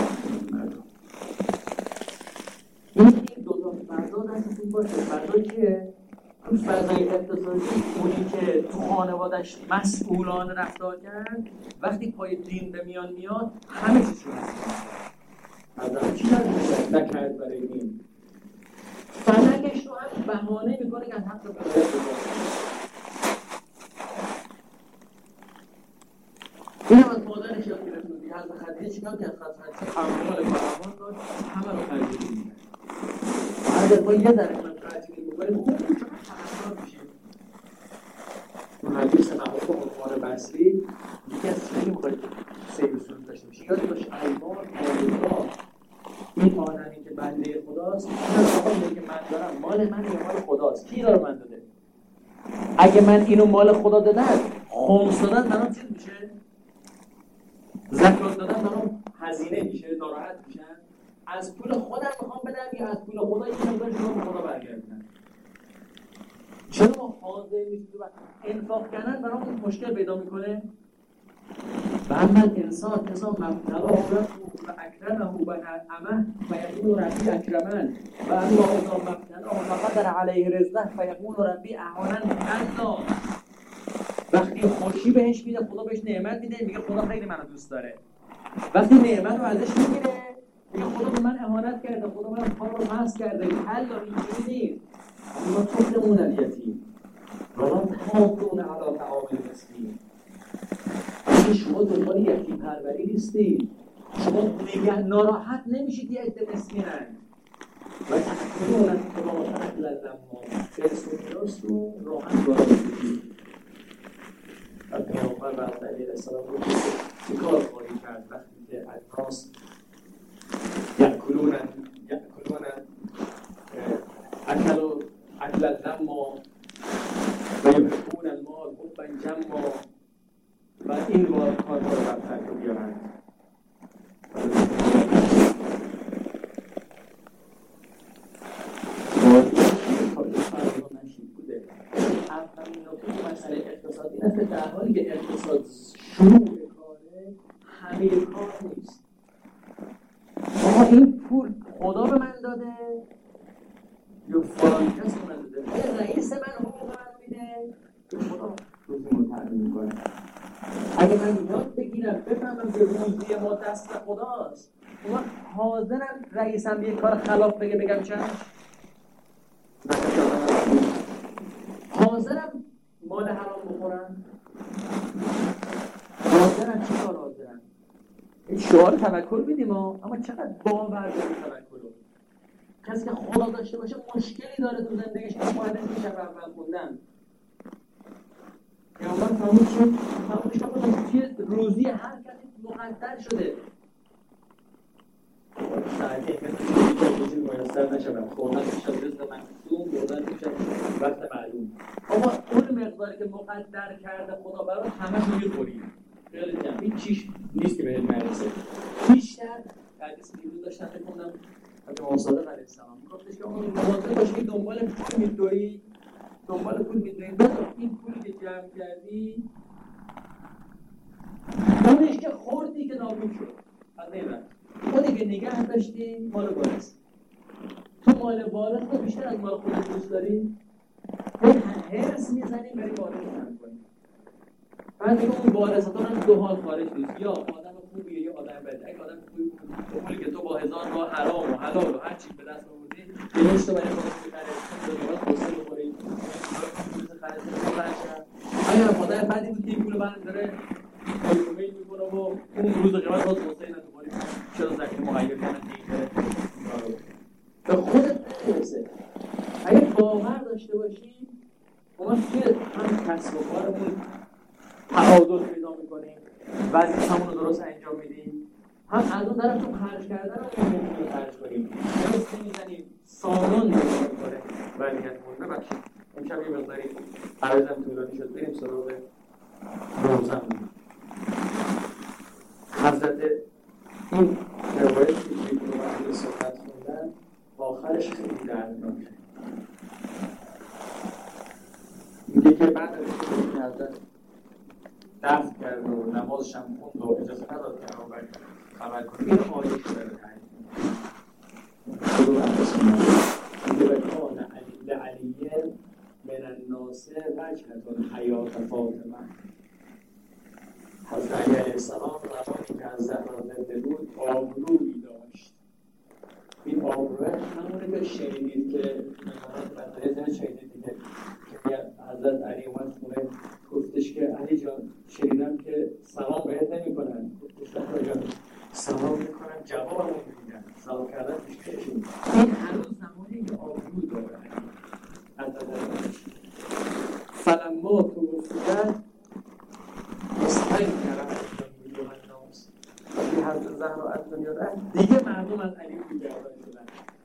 S2: این دوتا فردا دستتون باشه فردا کیه؟ تو فضای اقتصادی اونی که تو خانوادش مسئولان رفتار کرد وقتی پای دین به میان میاد همه چیز رو مسئول از چی نکرد برای دین فلکش رو هم بهانه میکنه که از حق رو برای بکنه این هم از مادرش یاد گرفت بودی حضرت خدیجه چیکار کرد خدیجه اموال فراوان داشت همه رو خرجیده می‌کرد اگر ما یه ذره من خرجیده می‌کنیم خوب خبردار میشیم اون حدیث معروف عثمان بصری یکی از چیزی می‌خواید سیر سنت داشته باشی یاد باش ایمان الله این آدمی که بنده خداست این آدمی که من دارم مال من یا مال خداست کی داره من داده اگه من اینو مال خدا دادم خمس دادن برام چی میشه زکات دادن برام هزینه میشه ناراحت میشن از پول خودم میخوام بدم یا از پول خدا یک مقدار شما به خدا برگردونم؟ چرا ما حاضر نیستیم؟ انفاق کردن برامون مشکل پیدا میکنه. و اما الانسان اذا ما ابتلاه ربه و اکرمه و نعمه فیقول ربی اکرمن و اما اذا ما ابتلاه فقدر علیه رزقه فیقول ربی اهانن. الا وقتی خوشی بهش میده، خدا بهش نعمت میده، میگه خدا خیلی منو دوست داره. وقتی نعمت رو ازش میگیره میگه خدا به من اهانت کرده، خدا من کار رو محض کرده. حل اینجوری نیست. اما تطعمون الیتیم ولا تحاضون علی طعام المسکین. شما دنبال یتیم پروری نیستید، شما نگه ناراحت نمیشید یه عده مسکینن و تأکلون التراث اکلا لما ارث رو راحت وارد می‌کنید. و پیامبر بعد علیه السلام رو چیکار خواهی کرد وقتی که الناس یأکلون یأکلون اکلوا اکلا لما و یحبون المال حبا جما و این بار کار رو برتر رو بیارند. بازی فرض نشید بوده. اولین نکته مسئله اقتصادی این است که در حالی که اقتصاد شروع کاره، همه کار نیست. آقا این پول خدا به من داده یا فلان کس به من داده؟ رئیس من حقوق من میده یا خدا روزی رو تأمین میکنه؟ اگه من یاد بگیرم بفهمم که روزی ما دست خداست، اون وقت حاضرم رئیسم یه کار خلاف بگه بگم چشم؟ حاضرم مال حرام بخورم؟ حاضرم چی کار حاضرم؟ این شعار توکل میدیم ها، اما چقدر باور داریم توکل رو؟ کسی که خدا داشته باشه مشکلی داره تو زندگیش که مهندس میشه اول خوندن پیامبر فرمود شد فرمودش که روزی هر کسی مقدر شده. ساعتی که روزی میسر نشدم خوردن میشه رزق مقسوم، بردن میشه وقت معلوم. اما اون مقداری که مقدر کرده خدا برات همه رو میخوری. خیلی جمع این چیش نیست که بهت نرسه. بیشتر حدیث دیروز داشتم بخوندم حضرت صادق علیه السلام میگفتش که اون مواظب باش که دنبال پول میدوی، دنبال پول میدوی، بعد این پولی که جمع کردی اونش که خوردی که نابود شد از نیمت، خودی که نگه داشتی مال وارث. تو مال وارث رو بیشتر از مال خودت دوست داری؟ هرس میزنی بری وارث رو کنی. بعد دیگه اون وارثتون هم دو حال خارج نیست، یا آدم خوبیه یا آدم بده. اگه آدم خوبی پولی که تو با هزار راه حرام و حلال و هر چی به دست آوردی بهش تو برای خودت می‌بری، دنیا قصه بخوری، روز خرج بشه. اگه آدم بدی بود که این پول برام داره میل میکنه و اون روز قیامت باز قصه نداری، چرا زکی مغیر کردن دیگه به خودت برسه. اگه باور داشته باشی ما توی هم کسب و کارمون تعادل پیدا میکنیم، وظیفه‌مون رو درست انجام میدیم، هم از اون طرف تو خرج کردن رو نمیتونیم خرج کنیم، درست میزنیم سالان درست میکنه ولیتمون. ببخشید امشب یه مقداری عرضم طولانی شد، بریم سراغ روزمون. حضرت این روایتی که توی قرآن صحبت خوندن آخرش خیلی دردناکه. میگه که بعد از اینکه حضرت دفن کرد و نمازش هم خوند و اجازه نداد که رو خبر کنه، این آیه که داره تعیین خود رو بسم میگه بکان لعلیه من الناس وجهتون حیات فاطمه. حضرت علی علیه السلام زمانی که از زهرا زنده بود آبرویی داشت. این آبروه همونه که شنیدید که بنده شنیدید دیگه که حضرت علی اومد خونه گفتش که علی جان شنیدم که سلام بهت نمی کنن. گفتش زهرا جان سلام میکنن جواب همون میدن، سلام کردن پیششون. این هنوز زمانی که آبرو داره از نظر فلما توفیت مستقیم کردن میلیون ناموس وقتی حضرت زهرا از دنیا رفت دیگه مردم از علی بی‌برای شدن.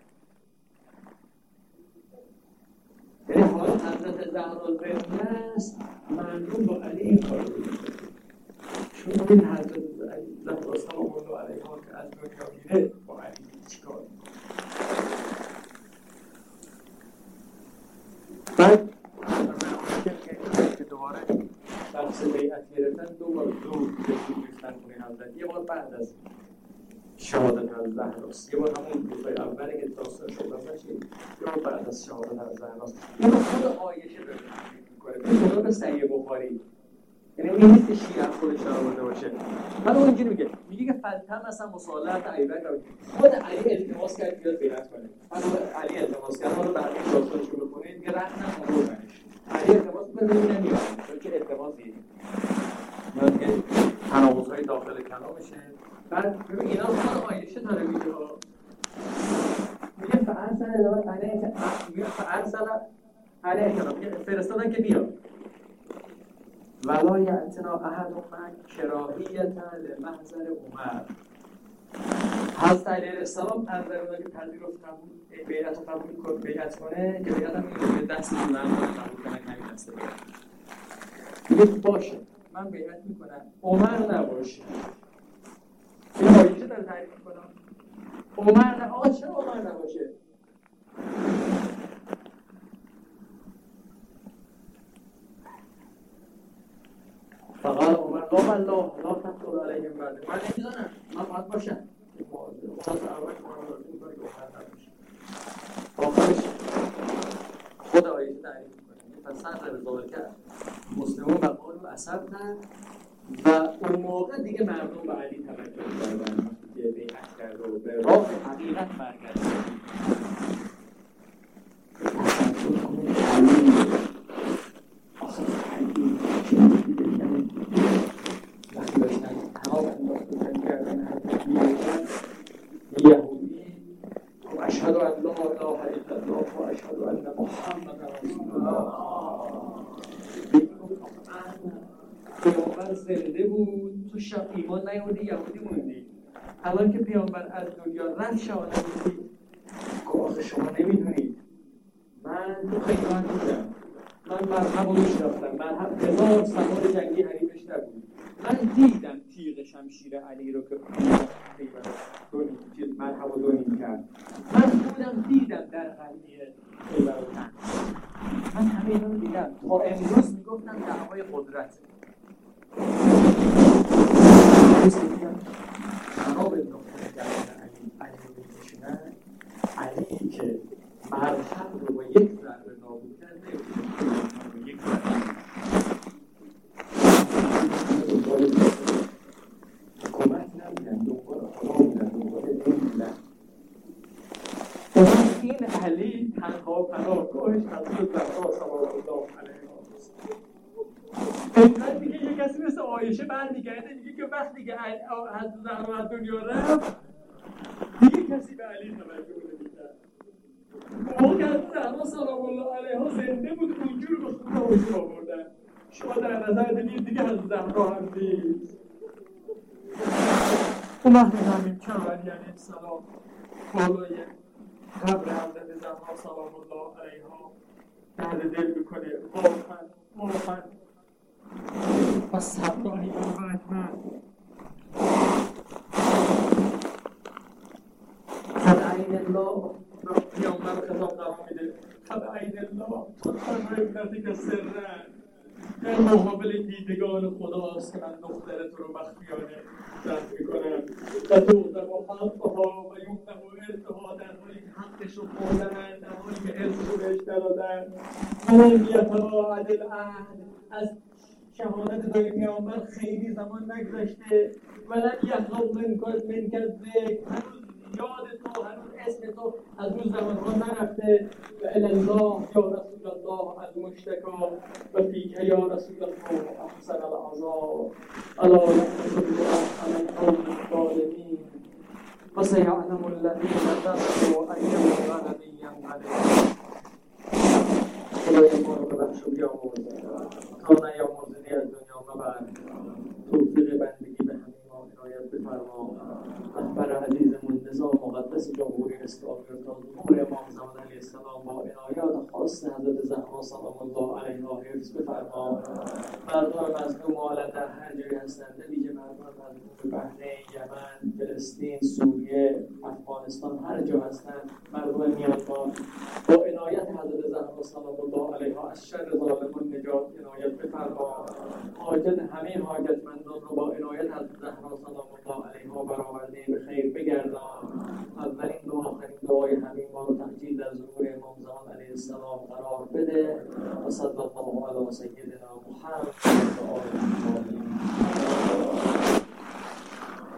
S2: یعنی حالا حضرت زهرا زنده است، مردم با علی این کار رو میکنن. چون این حضرت زهرا سلام الله علیها که از دنیا میره با علی چیکار بعد که دوباره بحث بیعت گرفتن دو بار دو گرفتن کنه حضرت، یه بار بعد از شهادت از زهراست، یه بار همون روزای اولی که داستان شد ازش، یه بار بعد از شهادت از زهراست. اینو خود عایشه داره میکنه به خدا به صحیح بخاری، یعنی این نیست که شیعه خودش آورده باشه. بعد اون اینجوری میگه میگه که فلتم مثلا مصالحت ابوبکر، خود علی التماس کرد بیاد بیعت کنه. بعد علی التماس کرد حالا بعد این داستانش رو بخونید میگه رفتن آوردنش. علی التماس میکنه نمیاد چون که التماسی میاد که تناقض‌های داخل کلامشه. بعد ببین اینا خود عایشه داره میگه میگه فارسل الهی علیه میگه فارسل علیه فرستادن که بیاد ولا یعتنا احد من کراهیتا لمحضر عمر. حضرت علیه السلام از در اونها که پذیرفت قبول بیعت رو قبول کنه بیعت کنه که بیعت هم این دست بودن قبول کنن همین دسته بیعت میگه باشه من بیعت میکنم عمر نباشه. این عایشه داره تعریف میکنم عمر نه. آقا چرا عمر نباشه؟ فقال عمر قام الله لا تقتل علیهم بعد من نمیدونم من باید باشم خواست اول کنم میکنه که عمر نباشه. آخرش خود عایشه تعریف میکنه فصدر به کرد مسلمون و قول و اثر کرد و اون موقع دیگه مردم به علی توجه کردن که بیعت کرد و به راه حقیقت برگشت. وقتی داشتن تمام انداختن کردن یهودی و اشهد ان لا اله الا الله و اشهد ان محمد رسول الله. پیامبر زنده بود تو شب ایمان نیاوردی یهودی موندی. الان که پیامبر از دنیا رفت شهادت میدی گفت شما نمیدونید من تو خیلی من بودم، من مرحب رو میشناختم، مرحب هزار سوار جنگی حریفش نبود. من دیدم تیغ شمشیر علی رو که مرحب رو دونیم کرد. من بودم دیدم در قلبیه خیبر رو کن. من همه اینا رو دیدم. تا امروز میگفتم دعوای قدرت روز دیدم جناب نقطه جلال علی علی رو بکشنن علی که مرحب رو با یک ضربه نابود کرده با یک ضربه حکومت نبودن دنبال خدا بودن دنبال دین بودن. این علی تنها پناهگاهش حضرت زهرا سلام الله علیها است. اینقدر دیگه یک کسی مثل عایشه برمیگرده میگه که وقتی که حضرت زهرا از دنیا رفت دیگه کسی به علی توجه نمی‌کرد. موقع که حضرت زهرا سلام الله علیها زنده بود اونجور به خود عایشه آوردن. شما در نظر بگیرید دیگه حضرت زهرا هم نیست. اون وقتی همین چند علی علیه السلام بالای قبر حضرت زهرا سلام الله علیها درد دل میکنه واقعا واقعا و صبراهی و حتما قد عین الله پیامبر خطاب قرار میده قد عین الله تو تنها ابنتی که سرن در مقابل دیدگان خداست که من دختر تو رو مخفیانه رد میکنم و دوزم و حقها و یمنه و ارتها در حالی که حقش رو خوردن در حالی که ارث رو بهش دادن من یتبا عدل عهد از شهادت دوی پیامبر خیلی زمان نگذشته ولن یخلق من کرد ذکر هنوز یاد تو هنوز اسم تو از اون زمان ها نرفته و الالله یا رسول الله از مشتکا و فیک یا رسول الله احسن العذاب الا یحسن احسن القوم الظالمین و سیعلم الذین ظلموا ایهم الغالبین ینقلبون. خدای ما رو ببخش و بیامرز تا نیامرزیدی از دنیا مبر توفیق بندگی به همین ما عنایت بفرما. رهبر عزیزمون نظام مقدس جمهوری اسلامی رو تا ظهور امام زمان علیه السلام با عنایات خاص حضرت زهرا سلام الله علیها حفظ بفرما. مردم مظلوم عالم در هر جایی هستند ویژه مردم مظلوم بحرین، یمن، فلسطین، سوریه، افغانستان هر جا هستند مردم میانمار با عنایت حضرت زهرا سلام الله علیها از شر ظالمان نجات عنایت بفرما. حاجت همه حاجتمندان رو با عنایت از زهرا سلام الله علیها برآورده به خیر بگردان. اولین و آخرین دعای همین ما رو تمجید در ظهور امام زمان علیه السلام قرار بده. و صلی الله علی سیدنا محمد و آله